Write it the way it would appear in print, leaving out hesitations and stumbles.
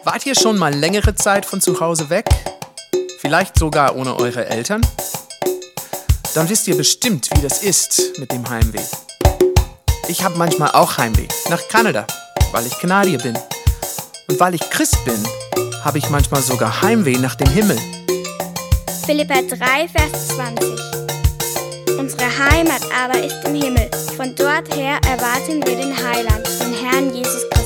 Wart ihr schon mal längere Zeit von zu Hause weg? Vielleicht sogar ohne eure Eltern? Dann wisst ihr bestimmt, wie das ist mit dem Heimweh. Ich habe manchmal auch Heimweh nach Kanada, weil ich Kanadier bin. Und weil ich Christ bin, habe ich manchmal sogar Heimweh nach dem Himmel. Philipper 3, Vers 20. Unsere Heimat aber ist im Himmel. Von dort her erwarten wir den Heiland, den Herrn Jesus Christus.